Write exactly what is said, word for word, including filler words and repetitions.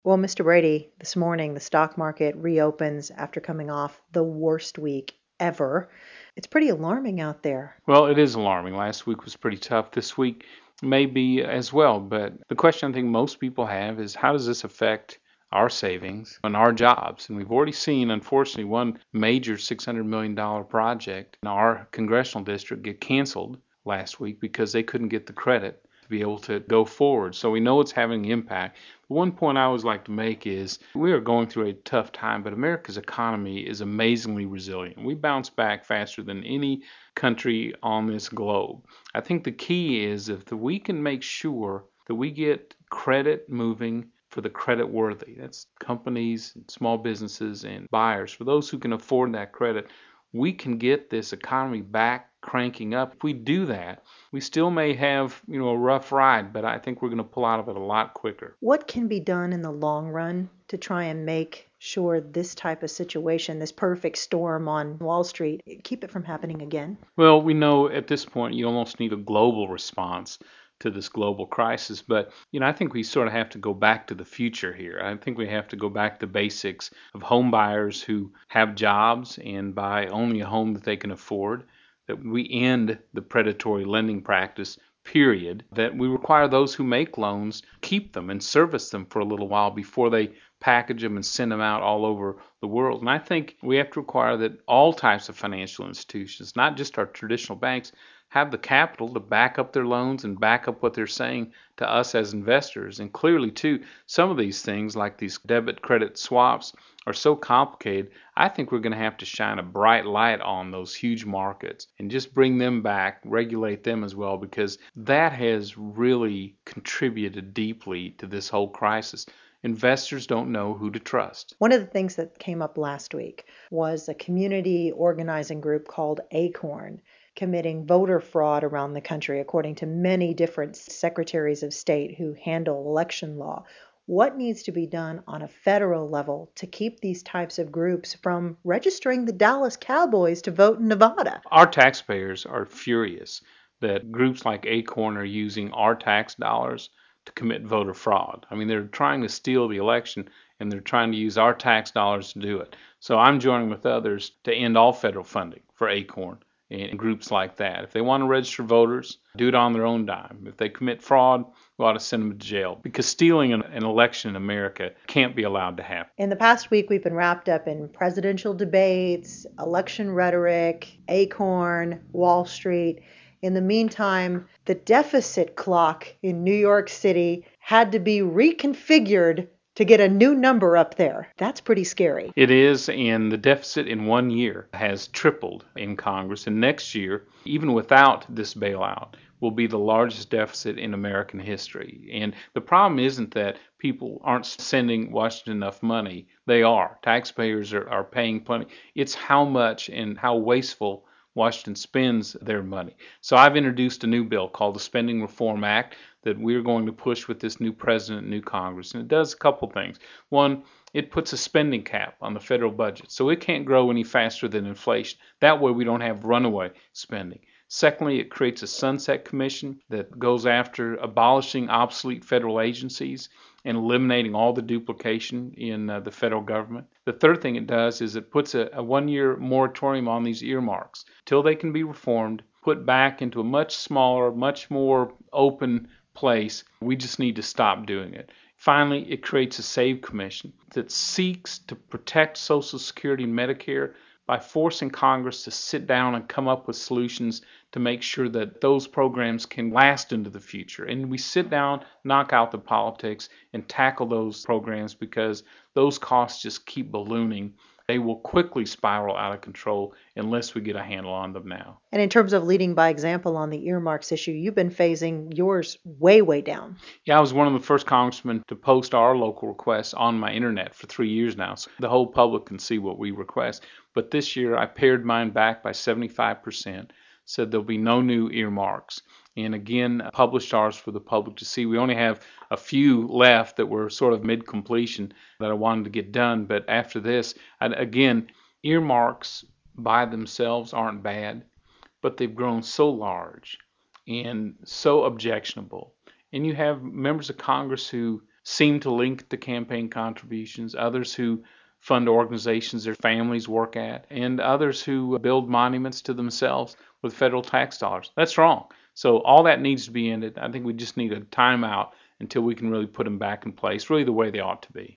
Well, Mister Brady, this morning the stock market reopens after coming off the worst week ever. It's pretty alarming out there. Well, it is alarming. Last week was pretty tough. This week may be as well. But the question I think most people have is how does this affect our savings and our jobs? And we've already seen, unfortunately, one major six hundred million dollars project in our congressional district get canceled last week because they couldn't get the credit to be able to go forward. So we know it's having an impact. One point I always like to make is we are going through a tough time, but America's economy is amazingly resilient. We bounce back faster than any country on this globe. I think the key is if we can make sure that we get credit moving for the credit worthy. That's companies, small businesses, and buyers. For those who can afford that credit, we can get this economy back cranking up. If we do that, we still may have, you know, a rough ride, but I think we're going to pull out of it a lot quicker. What can be done in the long run to try and make sure this type of situation, this perfect storm on Wall Street, keep it from happening again? Well, we know at this point you almost need a global response to this global crisis. But, you know, I think we sort of have to go back to the future here. I think we have to go back to basics of home buyers who have jobs and buy only a home that they can afford, that we end the predatory lending practice, period, that we require those who make loans keep them and service them for a little while before they package them and send them out all over the world. And I think we have to require that all types of financial institutions, not just our traditional banks, have the capital to back up their loans and back up what they're saying to us as investors. And clearly, too, some of these things, like these debit credit swaps, are so complicated. I think we're going to have to shine a bright light on those huge markets and just bring them back, regulate them as well, because that has really contributed deeply to this whole crisis. Investors don't know who to trust. One of the things that came up last week was a community organizing group called ACORN committing voter fraud around the country, according to many different secretaries of state who handle election law. What needs to be done on a federal level to keep these types of groups from registering the Dallas Cowboys to vote in Nevada? Our taxpayers are furious that groups like ACORN are using our tax dollars to commit voter fraud. I mean, they're trying to steal the election and they're trying to use our tax dollars to do it. So I'm joining with others to end all federal funding for ACORN and groups like that. If they want to register voters, do it on their own dime. If they commit fraud, we ought to send them to jail, because stealing an, an election in America can't be allowed to happen. In the past week, we've been wrapped up in presidential debates, election rhetoric, ACORN, Wall Street. In the meantime, the deficit clock in New York City had to be reconfigured to get a new number up there. That's pretty scary. It is, and the deficit in one year has tripled in Congress. And next year, even without this bailout, will be the largest deficit in American history. And the problem isn't that people aren't sending Washington enough money. They are. Taxpayers are, are paying plenty. It's how much and how wasteful Washington spends their money. So I've introduced a new bill called the Spending Reform Act that we're going to push with this new president and new Congress. And it does a couple things. One, it puts a spending cap on the federal budget, so it can't grow any faster than inflation. That way we don't have runaway spending. Secondly, it creates a sunset commission that goes after abolishing obsolete federal agencies and eliminating all the duplication in uh, the federal government. The third thing it does is it puts a, a one-year moratorium on these earmarks till they can be reformed, put back into a much smaller, much more open place. We just need to stop doing it. Finally, it creates a Save Commission that seeks to protect Social Security and Medicare by forcing Congress to sit down and come up with solutions to make sure that those programs can last into the future. And we sit down, knock out the politics, and tackle those programs, because those costs just keep ballooning. They will quickly spiral out of control unless we get a handle on them now. And in terms of leading by example on the earmarks issue, you've been phasing yours way, way down. Yeah, I was one of the first congressmen to post our local requests on my internet for three years now, so the whole public can see what we request. But this year I pared mine back by seventy-five percent, said there'll be no new earmarks, and again published ours for the public to see. We only have a few left that were sort of mid-completion that I wanted to get done, but after this, and again, earmarks by themselves aren't bad, but they've grown so large and so objectionable. And you have members of Congress who seem to link to campaign contributions, others who fund organizations their families work at, and others who build monuments to themselves with federal tax dollars. That's wrong. So all that needs to be ended. I think we just need a timeout until we can really put them back in place, really the way they ought to be.